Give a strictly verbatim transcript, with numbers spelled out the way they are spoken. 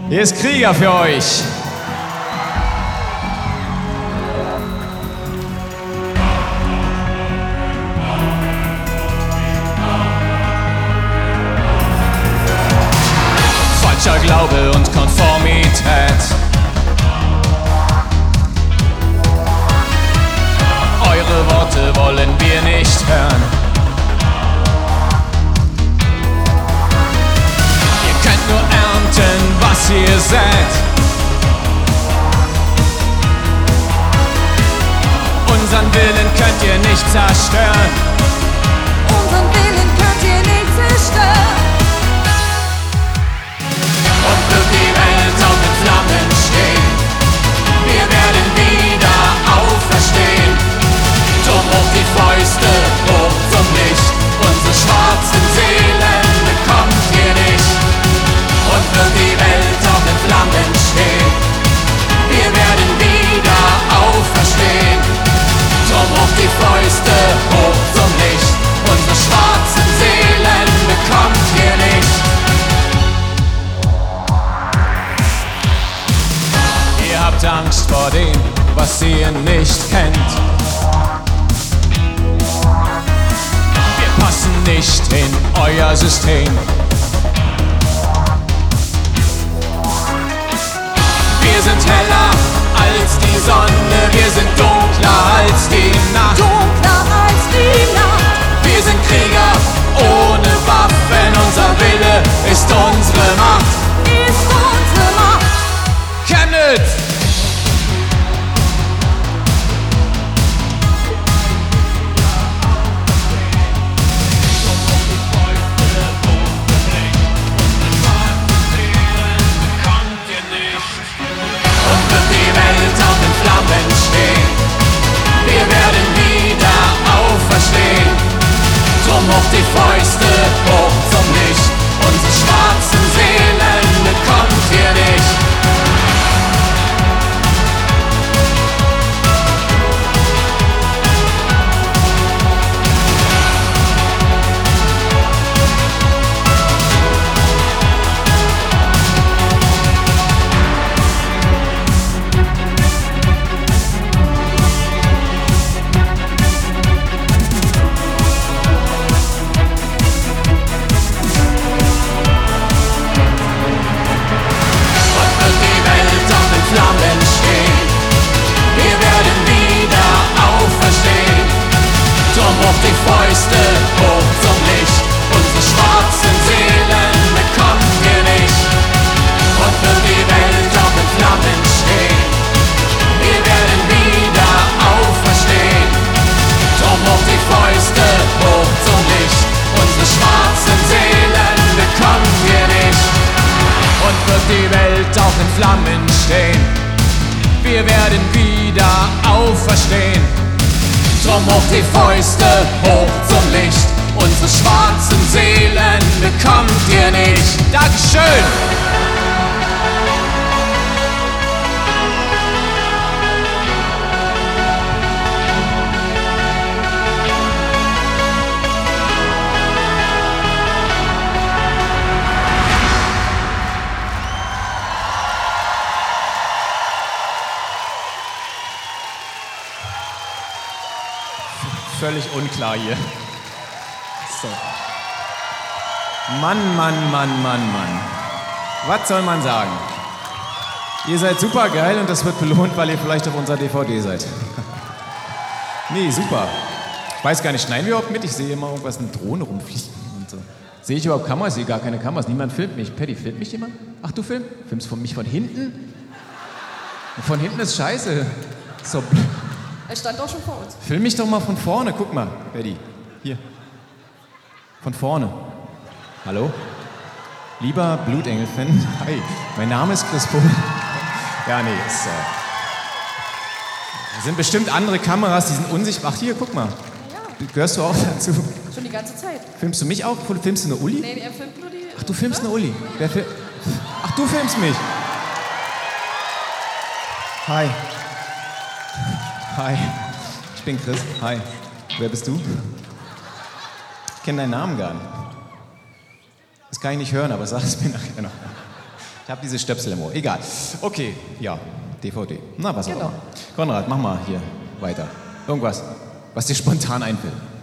Hier ist Krieger für euch. Falscher Glaube und Konformität. Eure Worte wollen wir nicht hören. Ihr könnt nur ernten, was ihr sät. Unseren Willen könnt ihr nicht zerstören. Unseren Willen könnt ihr nicht zerstören. Und wird die Welt auch in Flammen stehen, wir werden wieder auferstehen. Drum hoch die Fäuste, hoch zum Licht, unsere schwarzen Seelen bekommt ihr nicht. Und wird die Welt auch in Flammen stehen, wir werden wieder auferstehen. Drum hoch die Fäuste, hoch zum Licht, unsere schwarzen Seelen bekommt ihr nicht. Ihr habt Angst vor dem, was ihr nicht kennt. Wir passen nicht in euer System. Wir sind heller als die Sonne, wir sind dunkler als die Nacht. Dunkler als die Nacht. Wir sind Krieger ohne Waffen, unser Wille ist unsere Macht. Ist unsere Macht. Chemnitz! Hoch die Fäuste, hoch zum Licht, unsere schwarzen Seelen bekommt ihr nicht. Die Fäuste hoch zum Licht, unsere schwarzen Seelen bekommt ihr nicht. Und wird die Welt auch in Flammen stehen, wir werden wieder auferstehen. Drum hoch die Fäuste hoch zum Licht, unsere schwarzen Seelen bekommt ihr nicht. Und wird die Welt auch in Flammen stehen, wir werden wieder auferstehen. Drum hoch die Fäuste, hoch zum Licht, unsere schwarzen Seelen bekommt ihr nicht. Dankeschön! Völlig unklar hier. So. Mann, Mann, Mann, Mann, Mann. Was soll man sagen? Ihr seid super geil und das wird belohnt, weil ihr vielleicht auf unserer D V D seid. Nee, super. Ich weiß gar nicht, schneiden wir überhaupt mit? Ich sehe immer irgendwas, eine Drohne rumfliegen und so. Sehe ich überhaupt Kameras? Ich sehe gar keine Kameras. Niemand filmt mich. Paddy, filmt mich jemand? Ach, du filmst? Filmst von mich von hinten? Von hinten ist scheiße. So. Er stand auch schon vor uns. Film mich doch mal von vorne, guck mal, Paddy. Hier. Von vorne. Hallo? Lieber Blutengel-Fan, hi, mein Name ist Chris Pohl. Ja, nee, ist, äh, da sind bestimmt andere Kameras, die sind unsichtbar. Ach, hier, guck mal. Ja. Gehörst du auch dazu? Schon die ganze Zeit. Filmst du mich auch? Filmst du eine Uli? Nee, er filmt nur die... Ach, du filmst eine Uli. Wer fil- Ach, du filmst mich. Hi. Hi, ich bin Chris. Hi. Wer bist du? Ich kenne deinen Namen gar nicht. Das kann ich nicht hören, aber sag es mir nachher noch. Ich habe diese Stöpsel im Ohr. Egal. Okay, ja, D V D. Na, was auch Genau. immer. Konrad, mach mal hier weiter. Irgendwas, was dir spontan einfällt.